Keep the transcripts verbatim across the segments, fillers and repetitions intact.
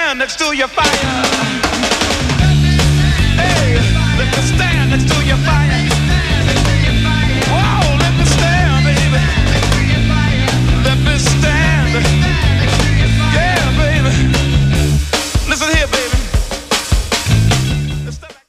stand next to your fire. Hey, let me stand next to your fire. Whoa, let me stand, baby. Let me stand. Yeah, baby. Listen here, baby. Let's step back.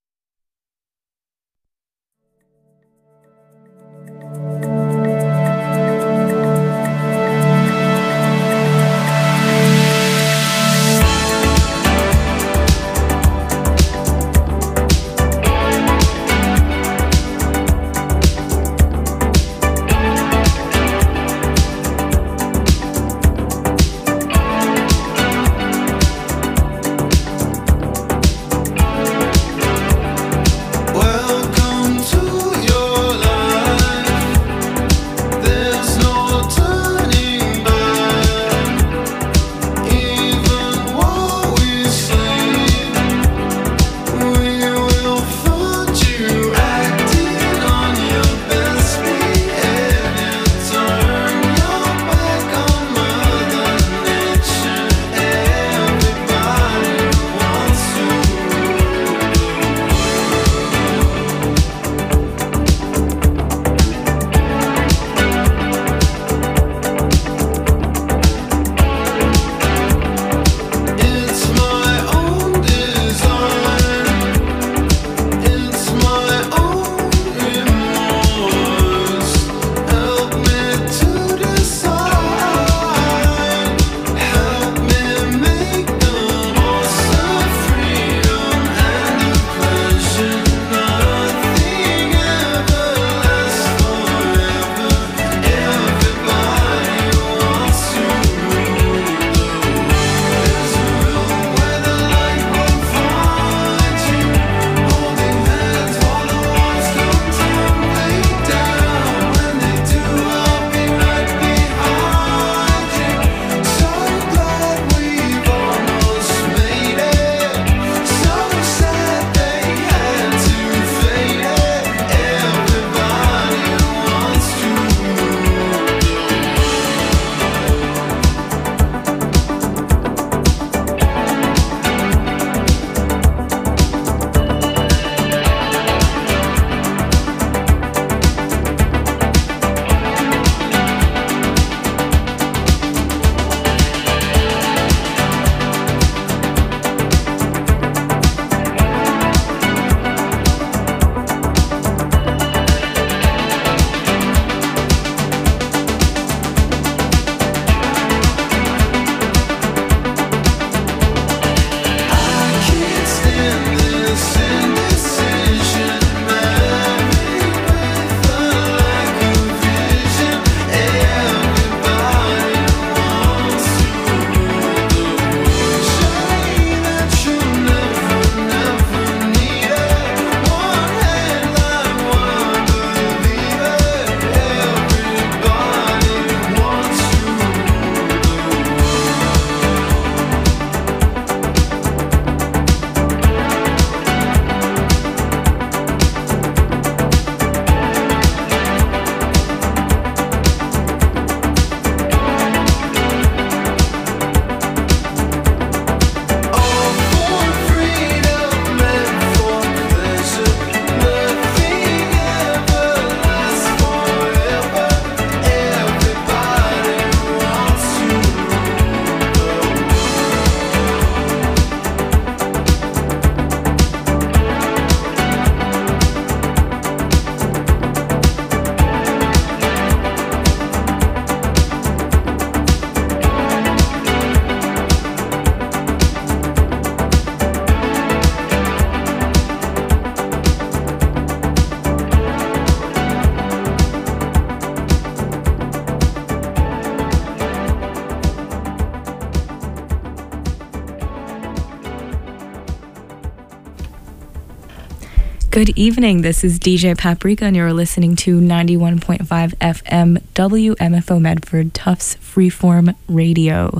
Good evening, this is D J Paprika and you're listening to ninety-one point five F M W M F O Medford Tufts Freeform Radio.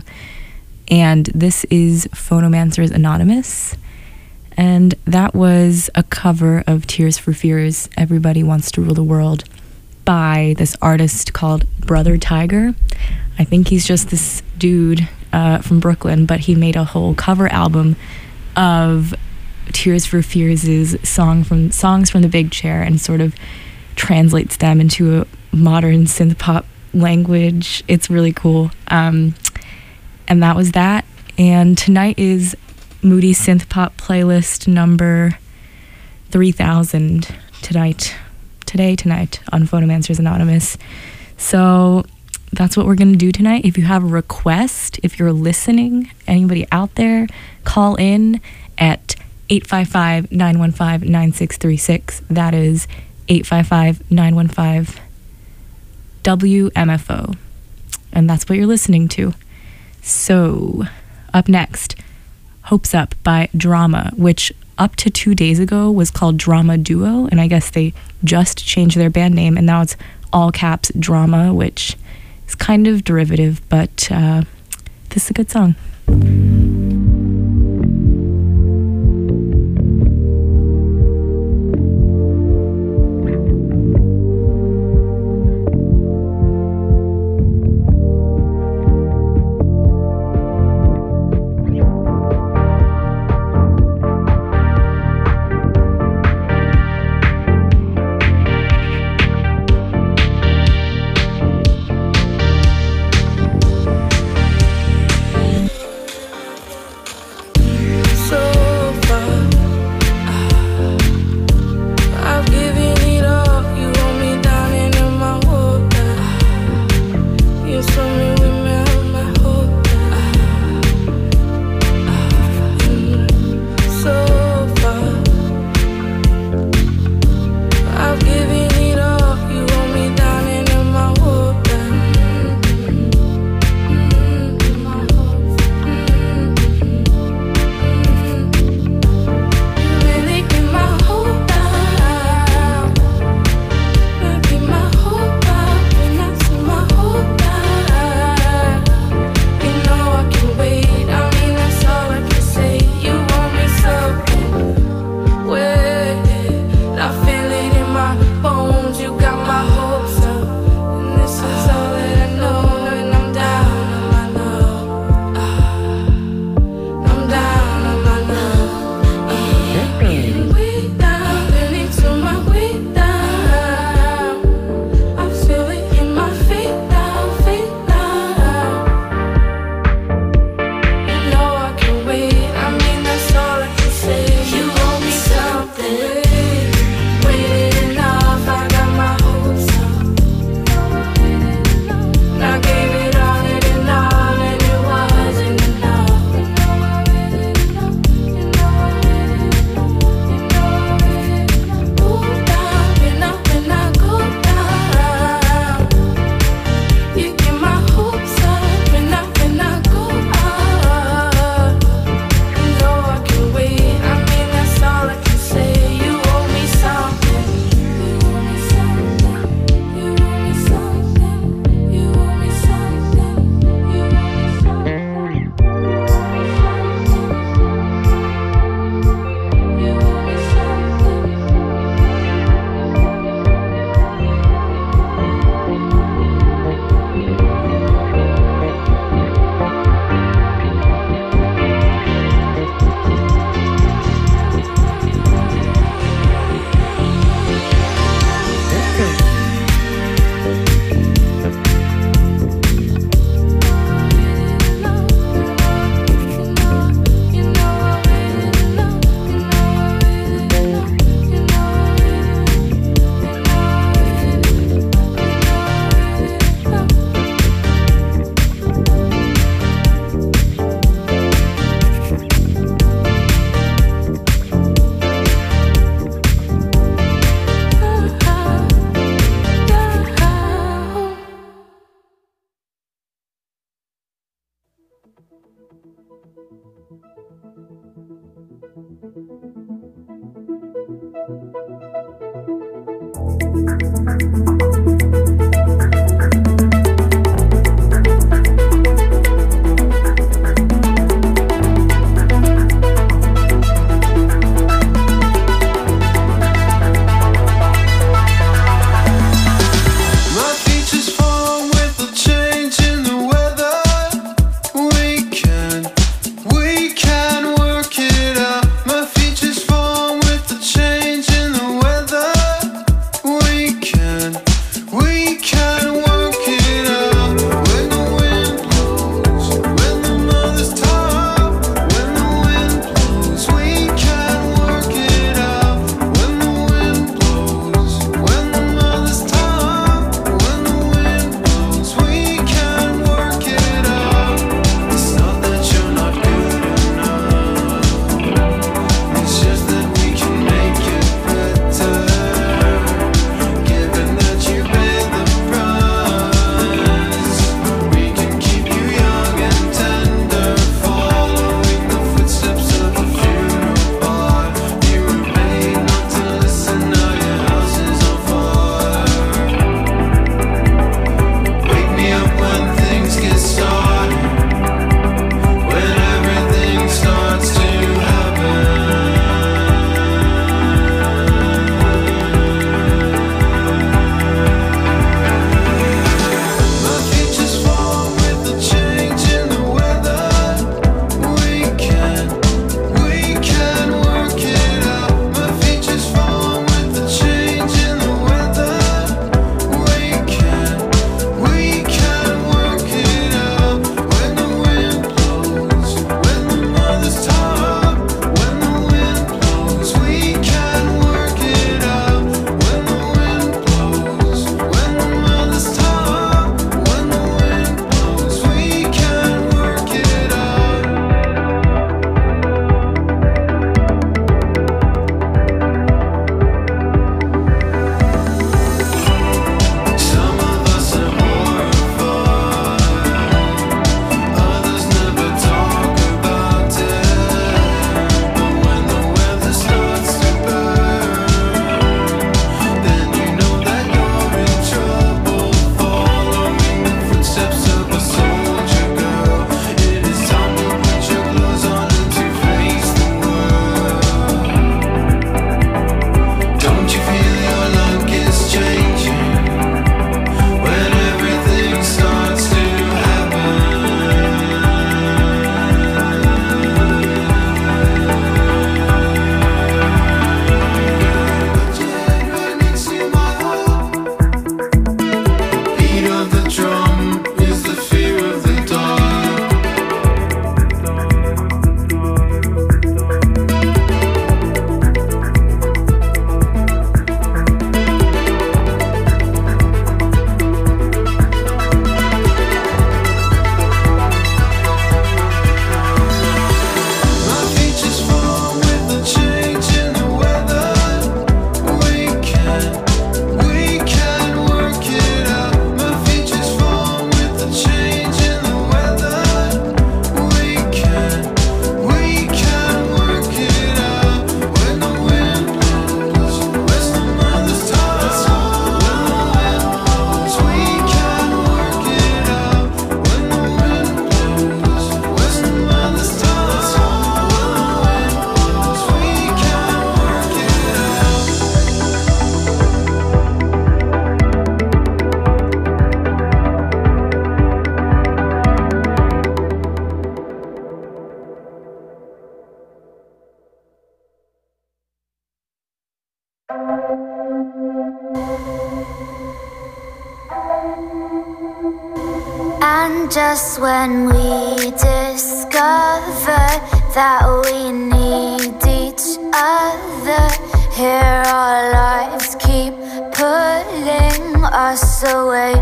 And this is Phonomancers Anonymous. And that was a cover of Tears for Fears, Everybody Wants to Rule the World, by this artist called Brother Tiger. I think he's just this dude uh, from Brooklyn, but he made a whole cover album of Tears for Fears' song from songs from the Big Chair and sort of translates them into a modern synth pop language. It's really cool. Um, and that was that. And tonight is Moody Synth Pop playlist number three thousand tonight. Today, tonight on Phonomancers Anonymous. So that's what we're going to do tonight. If you have a request, if you're listening, anybody out there, call in at eight five five, nine one five, nine six three six. That is eight five five, nine one five, W M F O. And that's what you're listening to. So, up next, Hopes Up by Drama, which up to two days ago was called Drama Duo, and I guess they just changed their band name, and now it's all caps Drama, which is kind of derivative, but uh, this is a good song. My features form with the change in the weather. We just when we discover that we need each other. Here our lives keep pulling us away.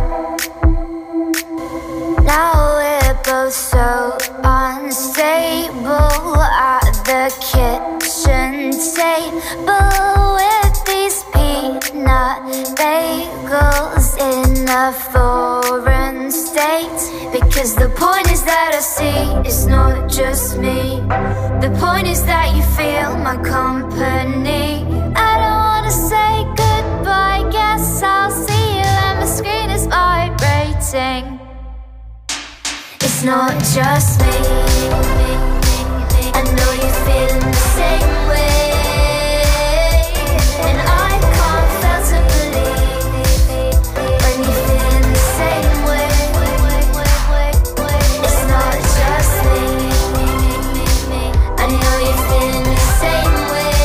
Now we're both so unstable at the kitchen table with these peanut bagels in a foreign state. Because the point is that I see it's not just me. The point is that you feel my company. I don't wanna say goodbye, guess I'll see you and my screen is vibrating. It's not just me. I know you're feeling the same way, and I can't fail to believe when you're feeling the same way. It's not just me. I know you're feeling the same way,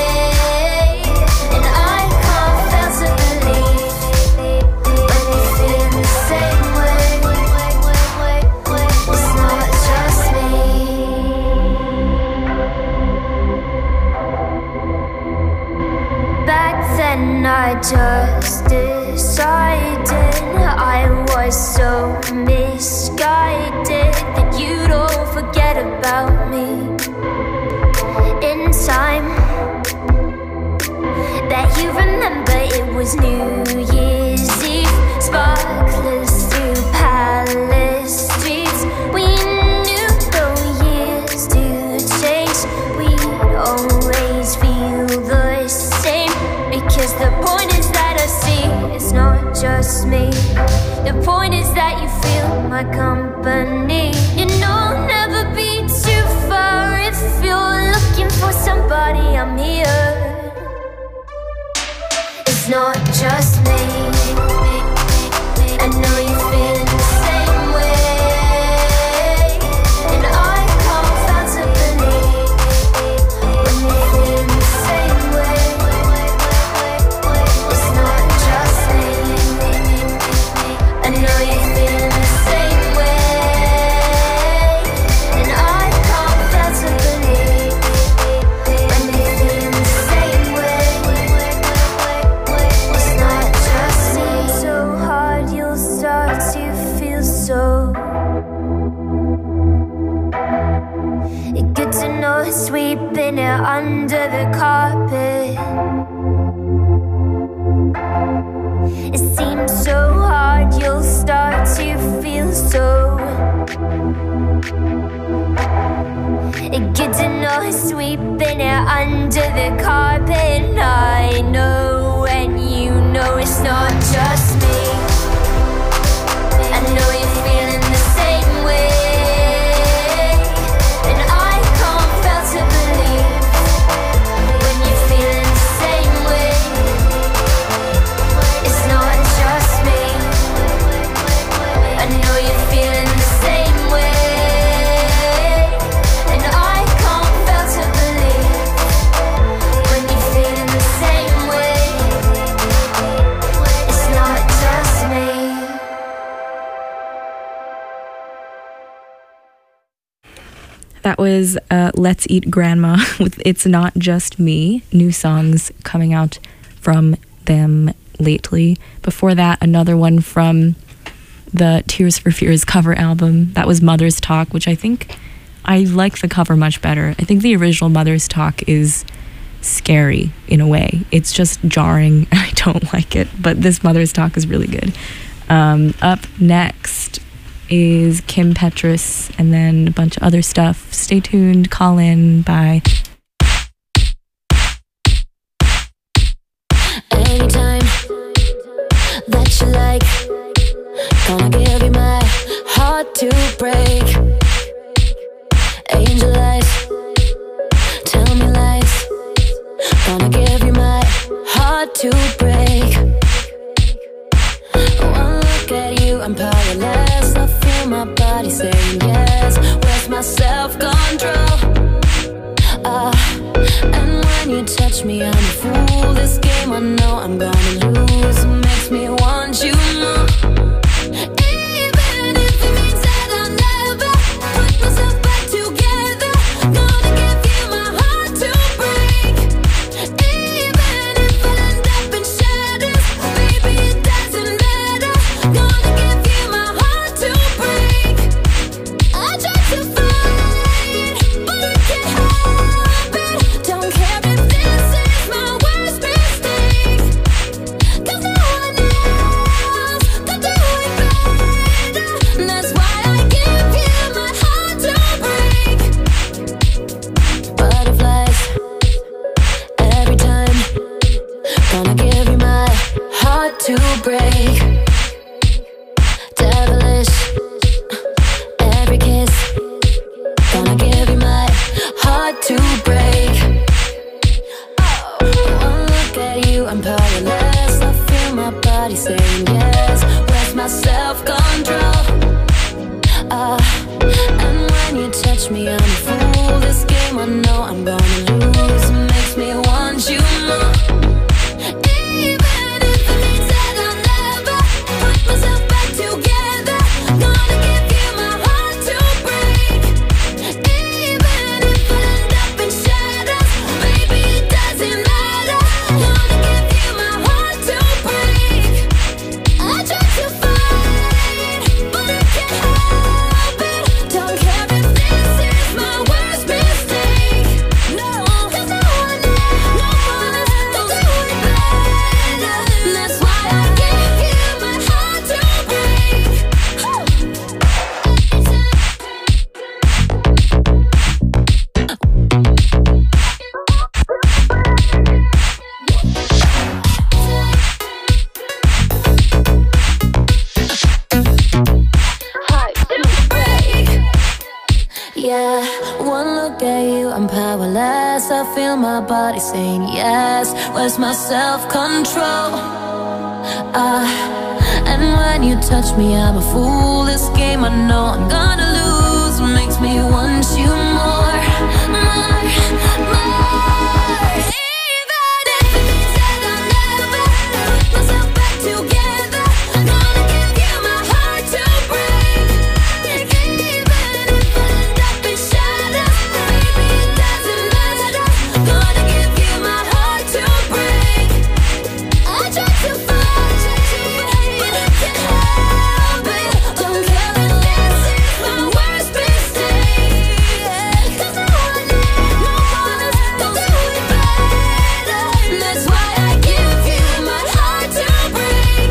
and I can't fail to believe when you're feeling the same way. It's not just me. Back then I just decided I was so misguided that you'd all forget about me in time. That you remember it was New Year's Eve, sparklers through palace streets. We knew no years to change, we'd always feel the same. Because the point is that I see it's not just me. The point is that you feel my company. You know, never be too far. If you're looking for somebody, I'm here. It's not just me. I know you're feeling the same way, and I can't fail to believe when you're feeling the same way. It's not just me. I know you're feeling the same way, and I can't fail to believe when you're feeling the same way. It's not just me. So hard you'll start to feel so. It's good to know sweeping it under the carpet. It seems so hard you'll start to feel so. It's good to know sweeping it under the carpet. I know and you know it's not just me. I know you're feeling the same way, and I can't fail to believe when you're feeling the same way. It's not just me. I know you're feeling the same way, and I can't fail to believe when you're feeling the same way. It's not just me. That was uh, Let's Eat Grandma with It's Not Just Me. New songs coming out from them lately. Before that, another one from the Tears for Fears cover album. That was Mother's Talk, which I think I like the cover much better. I think the original Mother's Talk is scary in a way. It's just jarring and I don't like it, but this Mother's Talk is really good. Um, up next is Kim Petras and then a bunch of other stuff. Stay tuned, call in, bye. Anytime that you like, gonna give you my heart to break. Angel eyes, tell me lies, gonna give you my heart to break. One look at you, I'm powerless. I feel my body saying yes. Where's my self-control? Ah, and when you touch me, I'm a fool. This game I know I'm gonna lose. It makes me want you more, even if it means I gonna lose. It makes me want you more. Even if it means that I'll never put myself back together, gonna give you my heart to break. Even if I end up in shadows, baby, it doesn't matter. Gonna give you my heart to break. I try to fight, but I can't help it. Don't care if this is my worst mistake. No, 'cause I want it, no one else can do it better. That's why I give you my heart to break. Yeah, one look at you, I'm powerless. I feel my body saying yes. Where's my self-control? Ah, and when you touch me, I'm a fool. This game I know I'm gonna lose makes me want you more, more, more. Even if it means that I'll never put myself back together, I'm gonna give you my heart to break. Even if I end up in shadows, baby, it doesn't matter. Gonna give you my heart to break. I try to fight, but I can't help it. Don't care if this is my worst mistake. 'Cause I want it, no one else can do it better. That's why I give you my heart to break.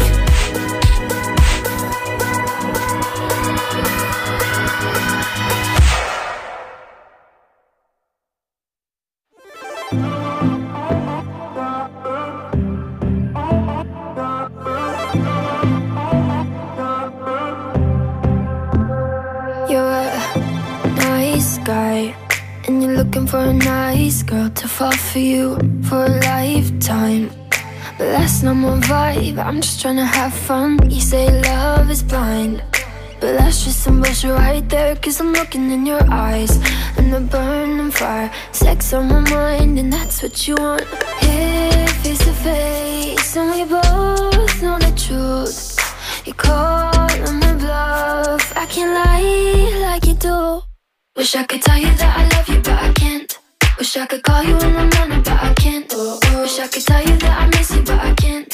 You're a nice guy, and you're looking for a nice girl to fall for you for a lifetime. But that's not my vibe, I'm just trying to have fun. You say love is blind, but that's just some bullshit right there. 'Cause I'm looking in your eyes, and the burning fire, sex on my mind, and that's what you want. Here, face to face, and we both know the truth. You call on my bluff, I can't lie like you do. Wish I could tell you that I love you, but I can't. Wish I could call you in the morning, but I can't. Wish I could tell you that I miss you, but I can't.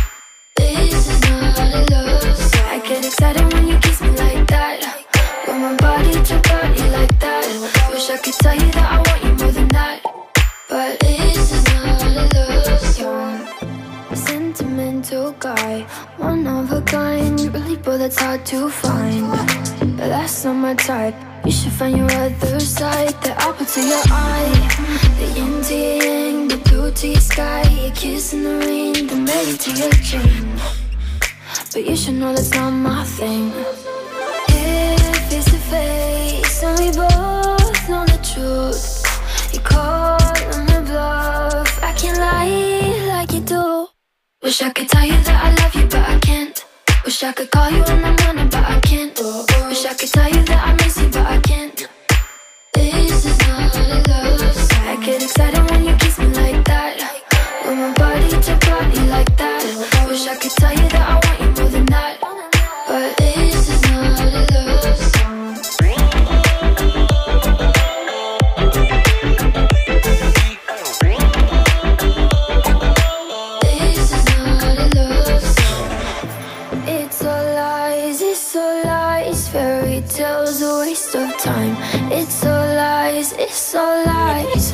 This is not a love song. I get excited when you kiss me like that, when my body to body like that. Wish I could tell you that I want you more than that, but this is not a love song. Sentimental guy, one of a kind, really, but that's hard to find. But that's not my type. You should find your other side, the apple to your eye, the yin to your yang, the blue to your sky, your kiss in the rain, the melody to your chain. But you should know that's not my thing. Here, face to face, and we both know the truth. You call on my bluff, I can't lie like you do. Wish I could tell you that I love you, but I can't. Wish I could call you in the morning, but I can't. Wish I could tell you that I miss you, but I can't. This is not a love song. I get excited when you kiss me like that, when my body to body like that. Wish I could tell you that I want you more than that, but this is not a love song. This is not a love song. It's all lies, it's all lies, fairy tales, a waste of time. It's all lies, it's all lies.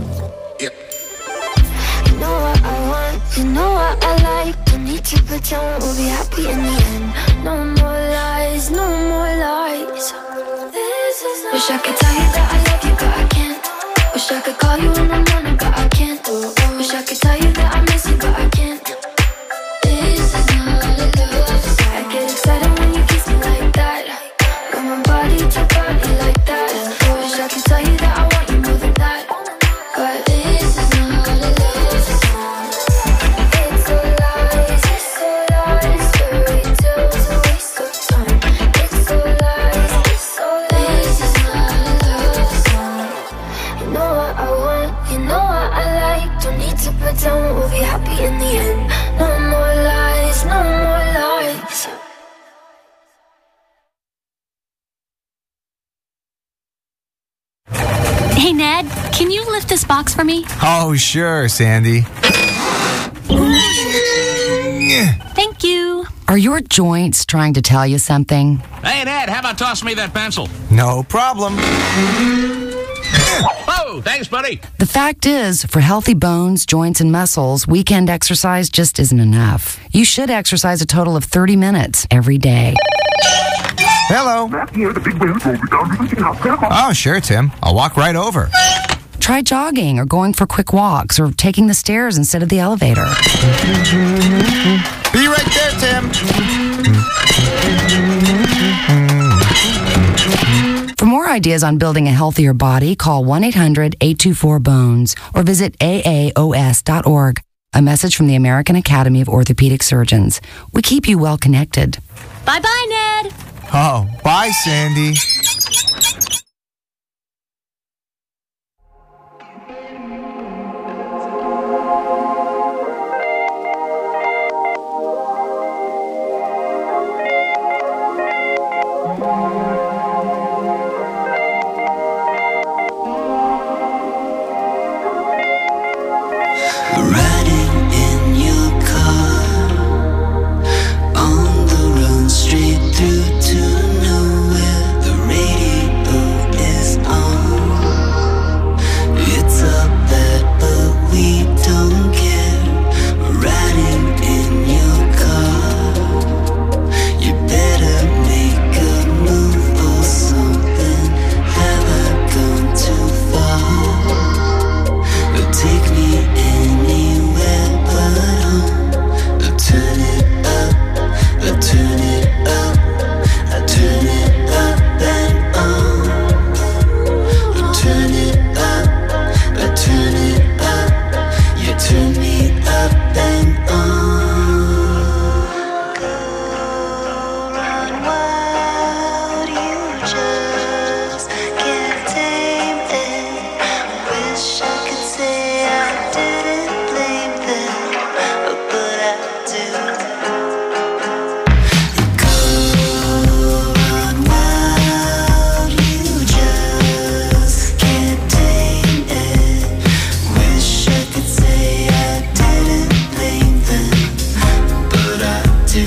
You know what I want, you know what I like. Don't need to pretend we'll be happy in the end. No more lies, no more lies. This is not. Wish I could tell you that I love you, but I can't. Wish I could call you in the morning, but I can't. Wish I could tell you that I miss you, but I can't. This is not a love song. I get excited when you kiss me like that, when my body to body like that. Wish I could tell you that I want you more than that, but this is not a love song. It's all lies, it's all lies, fairy tales, a waste of time. It's all lies, it's all lies. This is not a love You know what I like, don't need to pretend we'll be happy in the end. No more lies, no more lies. Hey, Ned, can you lift this box for me? Oh, sure, Sandy. Thank you. Are your joints trying to tell you something? Hey, Ned, how about tossing me that pencil? No problem. Oh, thanks, buddy. The fact is, for healthy bones, joints, and muscles, weekend exercise just isn't enough. You should exercise a total of thirty minutes every day. Hello. Oh, sure, Tim. I'll walk right over. Try jogging or going for quick walks or taking the stairs instead of the elevator. Be right there, Tim. For more ideas on building a healthier body, call one eight hundred eight two four bones or visit A A O S dot org. A message from the American Academy of Orthopedic Surgeons. We keep you well connected. Bye-bye, Ned. Oh, bye, Sandy. Riding in your car on the road straight through to nowhere. The radio is on. It's up bad, but we don't care. Riding in your car. You better make a move or something. Have I gone too far? Take me anywhere but home. I turn it up, I turn it up, I turn it up and on. I turn it up, I turn it up, you turn me up and on. Go run wild, you just can't tame it. Wish I could say I didn't blame them, but I do. Go run wild, you just can't tame it. Wish I could say I didn't blame them, but I do.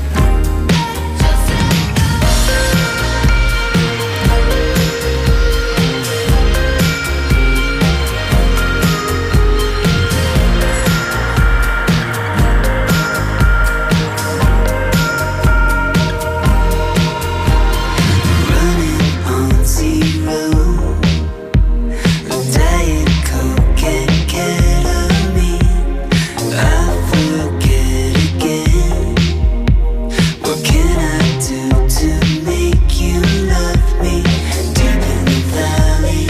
Running on zero, Diet Coke and ketamine. I forget again. What can I do to make you love me? Deep in the valley,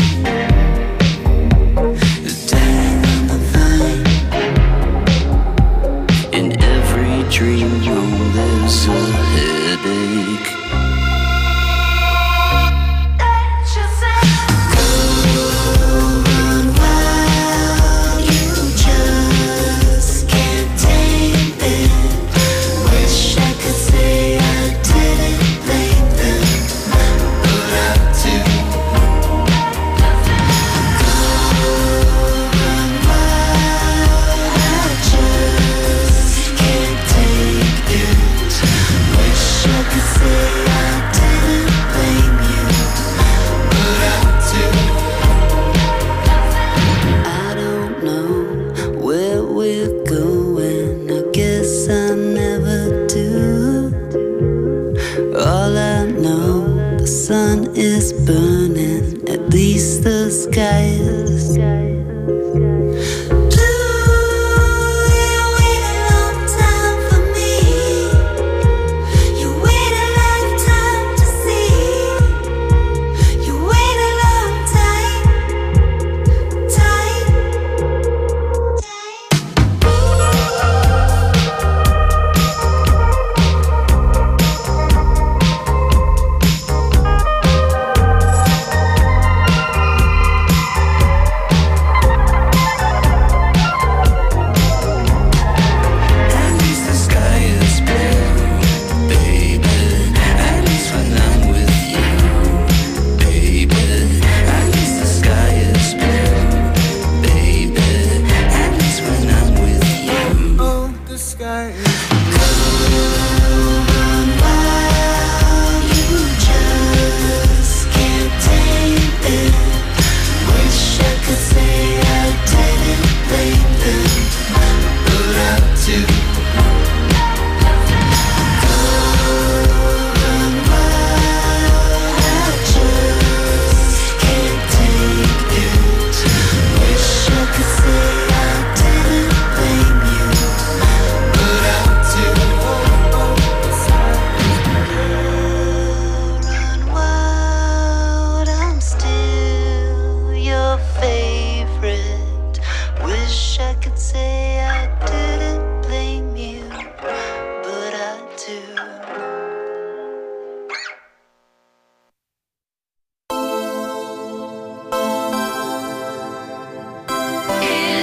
dying on the vine. In every dream room there's a headache. Go run wild, you just can't tame it. Wish I could say I didn't blame them, but I do. Go run wild, I just can't take it. Wish I could say I didn't blame you, but I do. I don't know where we're going. I guess I never do. All I know, the sun is burning. At least the sky is blue. You wait a long time for me. You wait a lifetime to see. You wait a long time, time, time.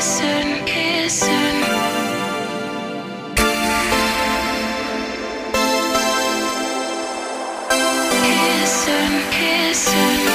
kissing, kissing. Kissing, kissing.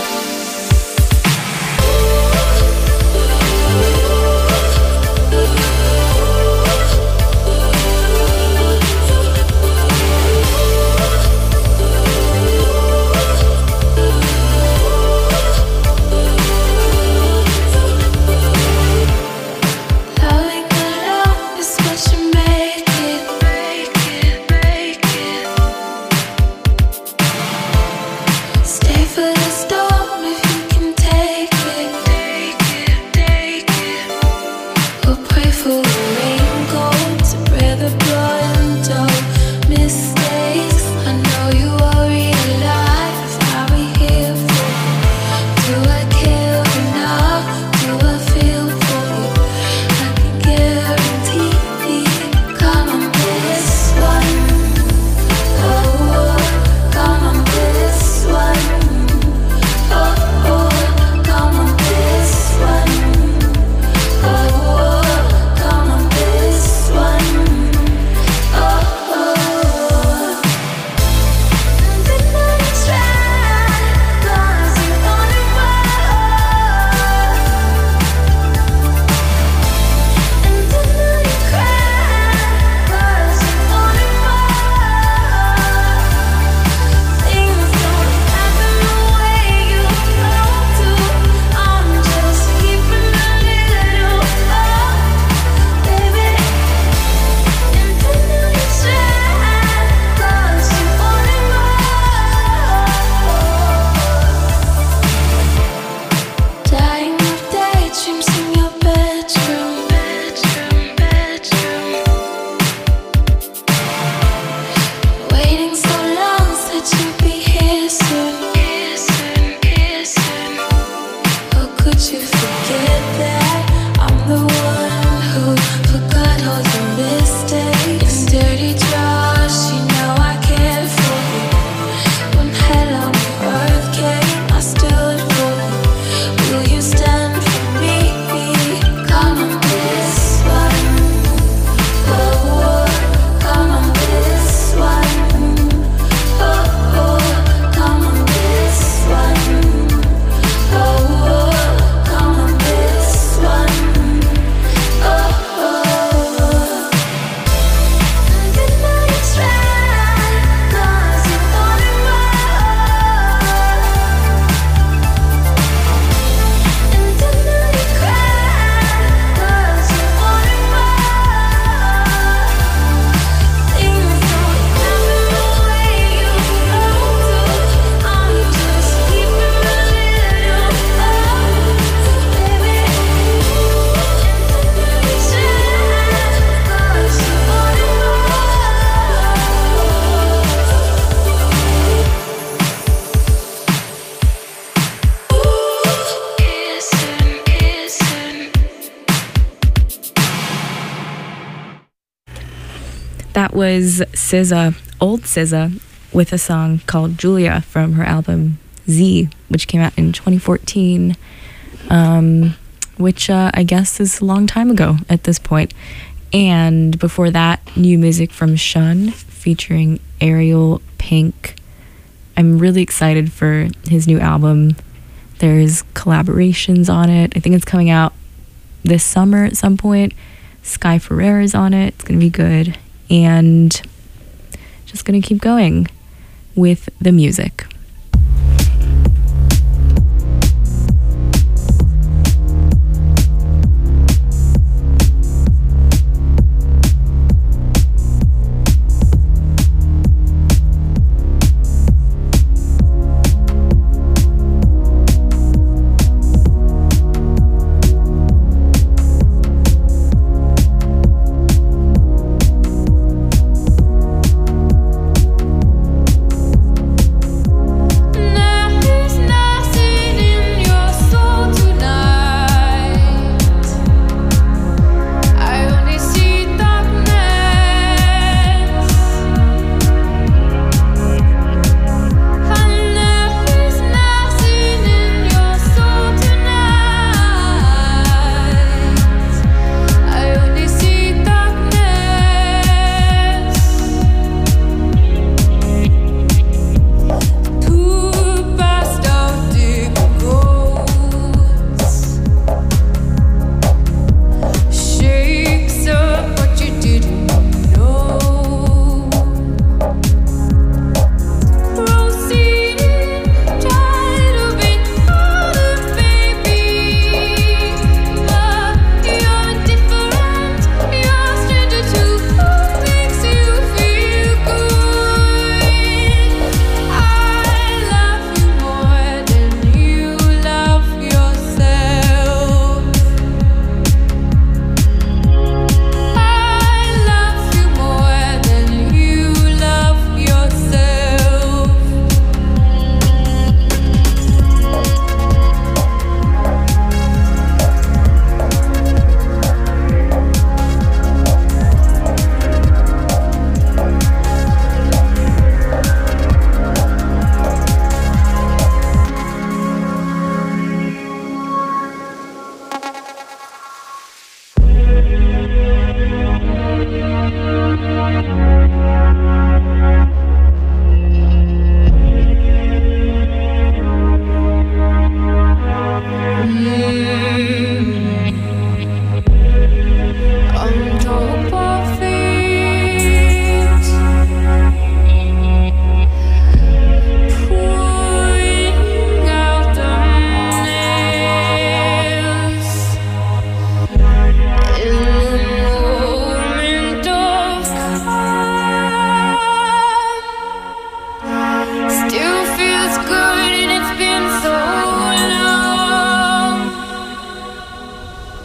That was S Z A, old S Z A, with a song called Julia from her album Z, which came out in twenty fourteen, um, which uh, I guess is a long time ago at this point. And before that, new music from Shun featuring Ariel Pink. I'm really excited for his new album. There's collaborations on it. I think it's coming out this summer at some point. Sky Ferrera's on it. It's going to be good. And just going to keep going with the music.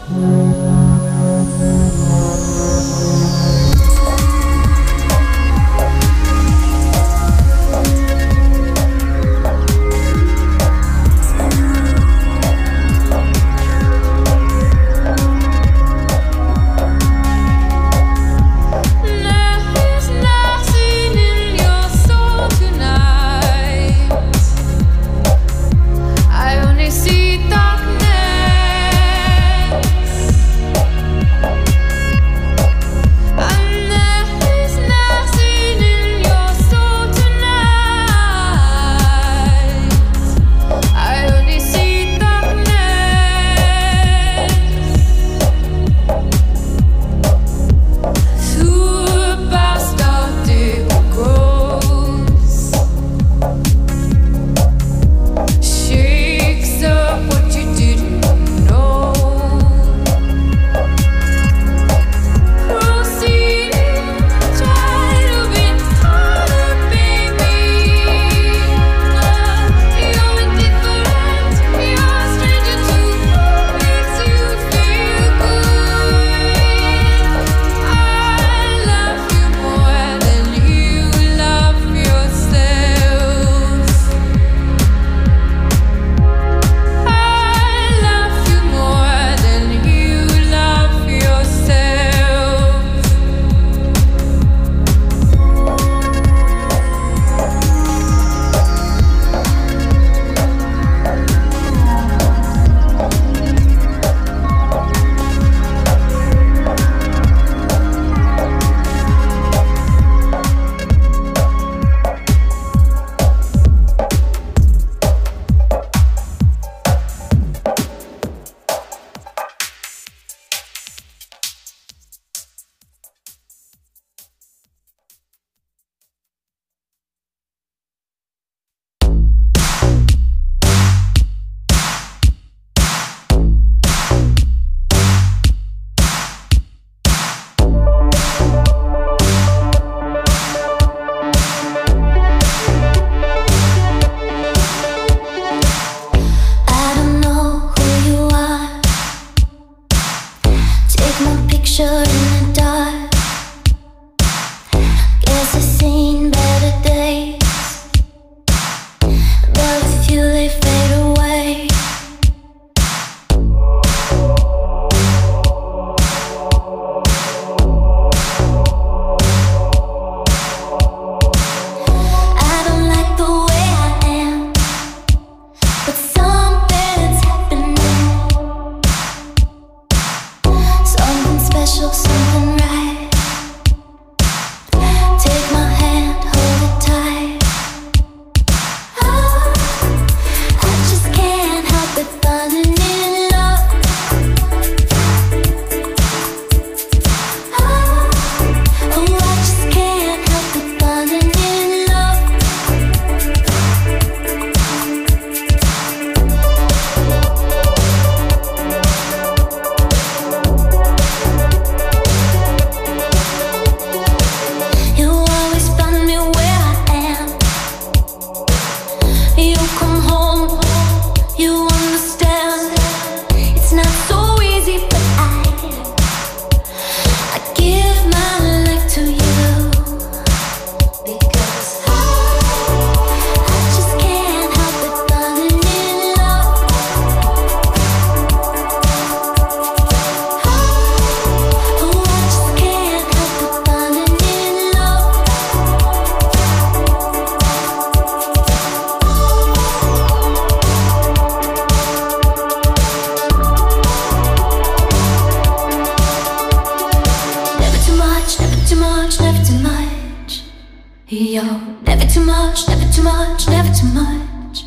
Yo, never too much, never too much, never too much.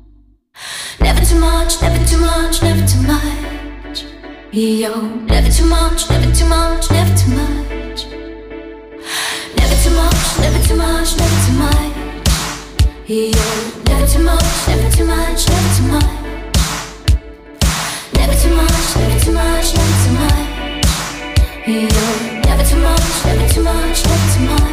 Never too much, never too much, never too much. Yo, never too much, never too much, never too much. Never too much, never too much, never too much. Yo, never too much, never too much, never too much. Never too much, never too much, never too much. Yo, never too much, never too much, never too much.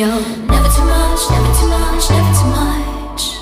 you're never too much, never too much, never too much.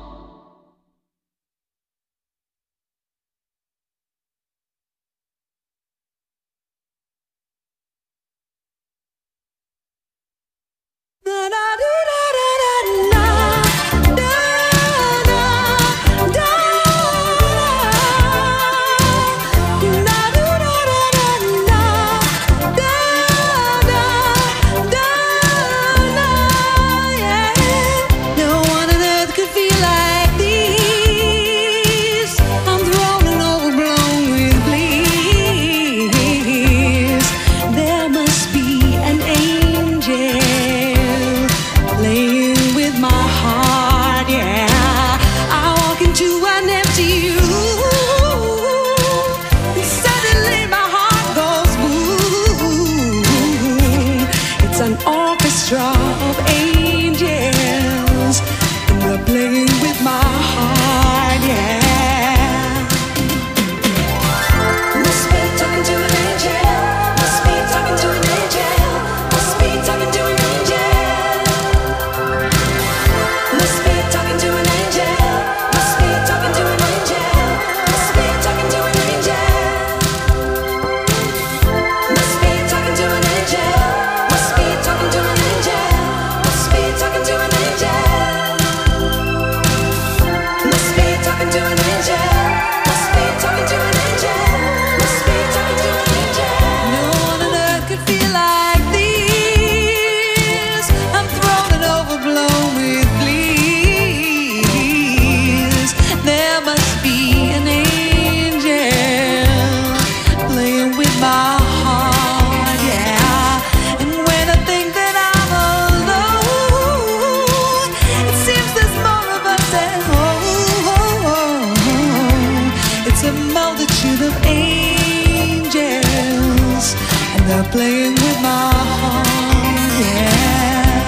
Playing with my heart, yeah.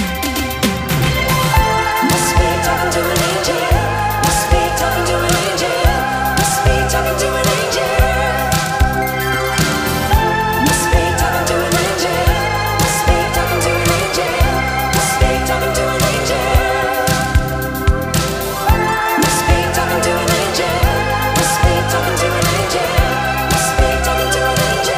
Must be talking to an angel. Must be talking to an angel. Must be talking to an angel. Must be talking to an angel. Must be talking to an angel. Must be talking to an angel. Must be talking to an angel. Must be talking to an angel. Must be talking to an angel.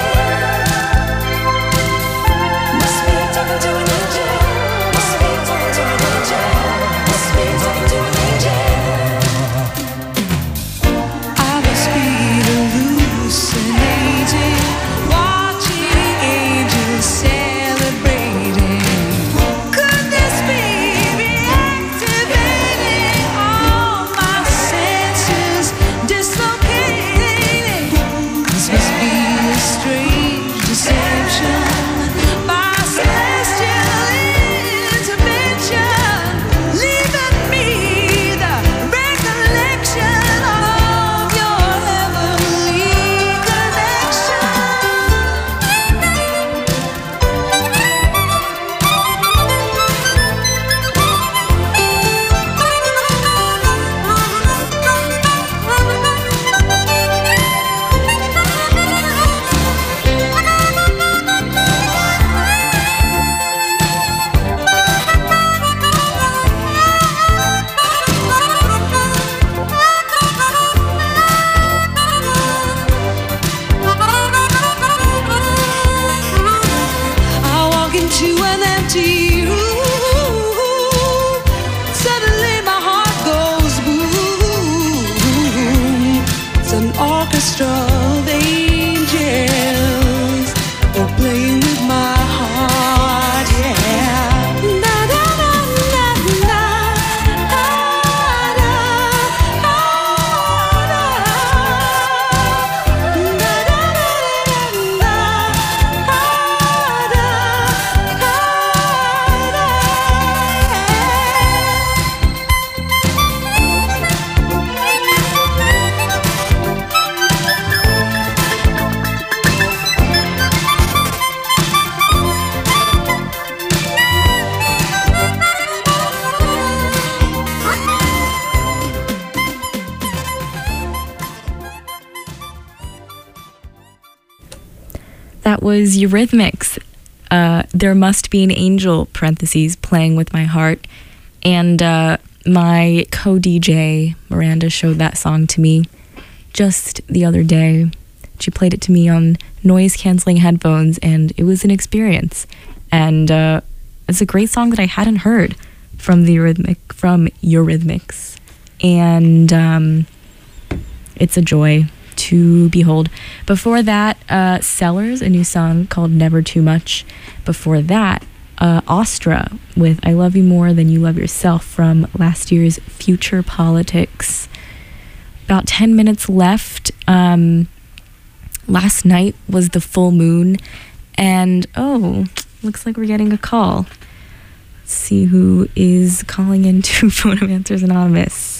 That was Eurythmics, uh, There Must Be an Angel, parentheses, Playing With My Heart. And uh, my co-D J, Miranda, showed that song to me just the other day. She played it to me on noise-canceling headphones, and it was an experience. And uh, it's a great song that I hadn't heard from the Eurythmic, from Eurythmics. And um, it's a joy to behold. Before that, uh, Sellers, a new song called Never Too Much. Before that, uh, Ostra with I Love You More Than You Love Yourself from last year's Future Politics. About ten minutes left. Um, last night was the full moon, and oh, looks like we're getting a call. Let's see who is calling into Phonomancers Anonymous.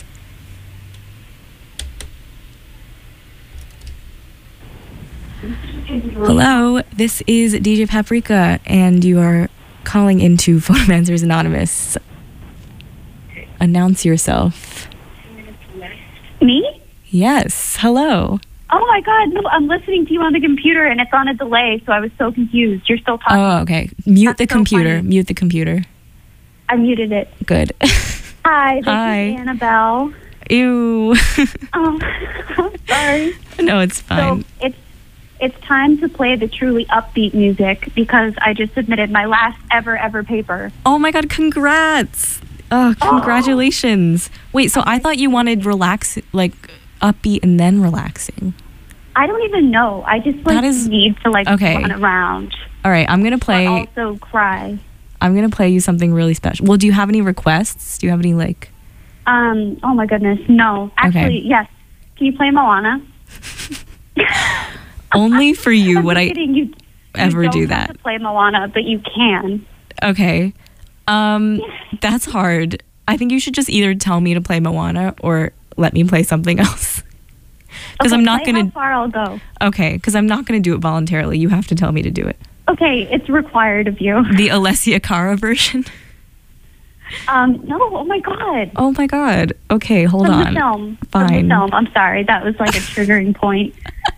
Hello, this is D J Paprika, and you are calling into Phonomancers Anonymous. Announce yourself. Me? Yes, hello. Oh my god, no, I'm listening to you on the computer and it's on a delay, so I was so confused. You're still talking. Oh, okay. Mute That's the so computer. funny. Mute the computer. I muted it. Good. Hi, this Hi. is Annabelle. Ew. Oh, I'm sorry. No, it's fine. So it's it's time to play the truly upbeat music because I just submitted my last ever ever paper. Oh my god, congrats. Oh, congratulations. Wait, so I thought you wanted relax, like upbeat and then relaxing. I don't even know. I just like That is- need to like okay. run around. All right, I'm going to But play also cry. I'm going to play you something really special. Well, do you have any requests? Do you have any like Um. Oh my goodness. No. Actually, yes. Can you play Moana? only for you I'm would I kidding. You, ever you do don't that? have to play Moana, but you can. Okay. Um that's hard. I think you should just either tell me to play Moana or let me play something else. Because Okay, I'm not play going How far I'll go. to Okay, because I'm not going to do it voluntarily. You have to tell me to do it. Okay, it's required of you. The Alessia Cara version. Um. No. Oh my god. Oh my god. Okay, hold From on. the film. From Fine. the film. I'm sorry. That was like a triggering point.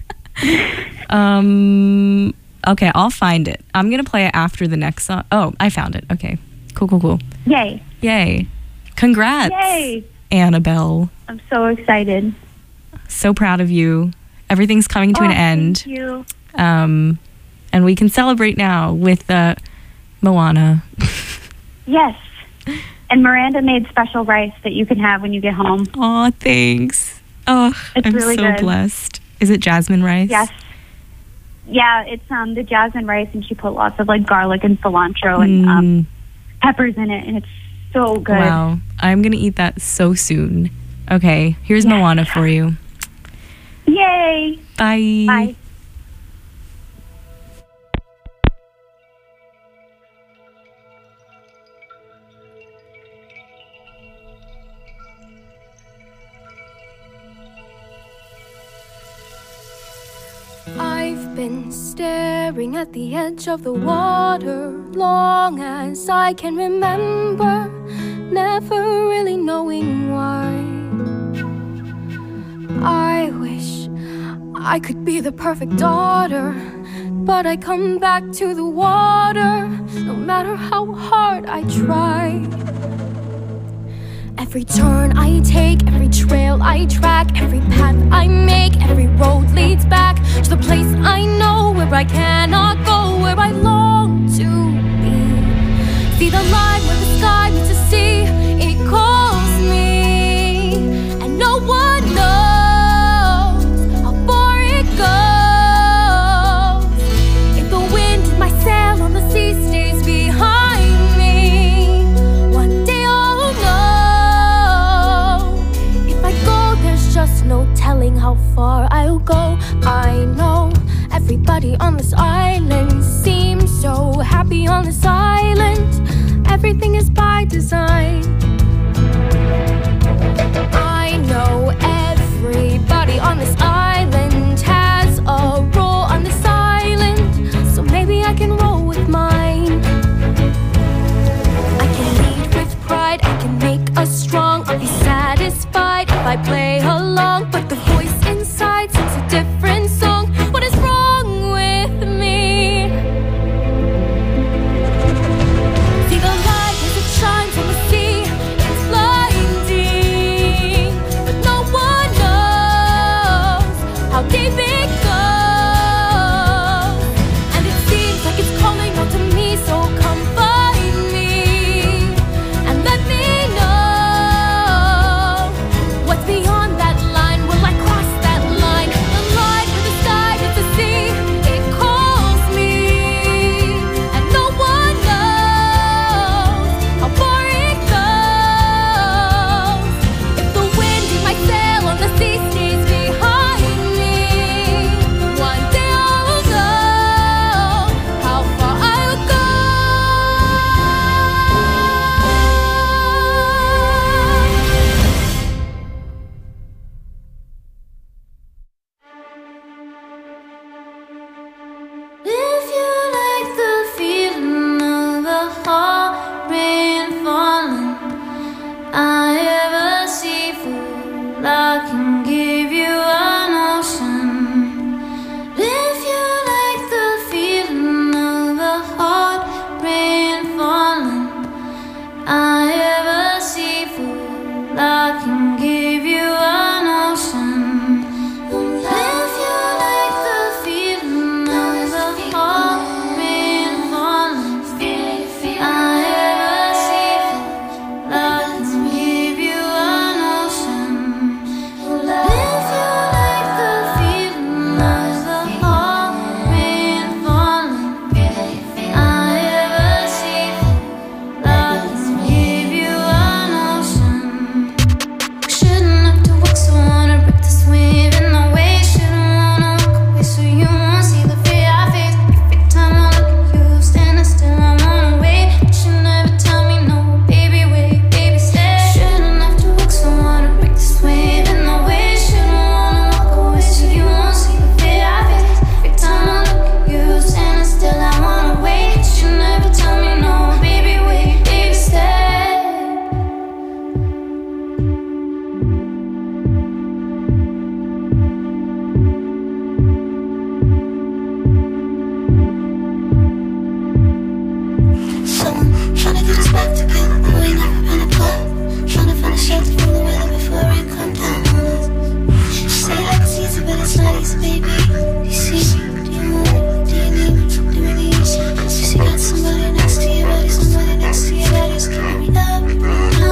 Um okay, I'll find it. I'm going to play it after the next song. Oh, I found it. Okay. Cool, cool, cool. Yay. Yay. Congrats. Yay. Annabelle. I'm so excited. So proud of you. Everything's coming to Oh, an end. Thank you. Um, and we can celebrate now with uh, Moana. Yes. And Miranda made special rice that you can have when you get home. Aw, thanks. Oh, It's I'm really so good. blessed. Is it jasmine rice? Yes. Yeah, it's um the jasmine rice, and she put lots of like garlic and cilantro and um, Mm, peppers in it, and it's so good. wow. I'm going to eat that so soon. Okay, here's Yeah. Moana for you. Yay. Bye. Bye. I've been staring at the edge of the water long as I can remember, never really knowing why. I wish I could be the perfect daughter, but I come back to the water no matter how hard I try. Every turn I take, every trail I track, every path I make, every road leads back to the place I know where I cannot go, where I long to be. See the line where the sky meets the sea, it calls me, and no one knows how far it goes. If the wind in my sail on the sea stays behind me, one day I'll know. If I go, there's just no telling how far I'll go. I know everybody on this island seems so happy on this island. Everything is by design. I know everybody on this island has a role on this island, so maybe I can roll with mine. I can lead with pride, I can make us strong. I'll be satisfied if I play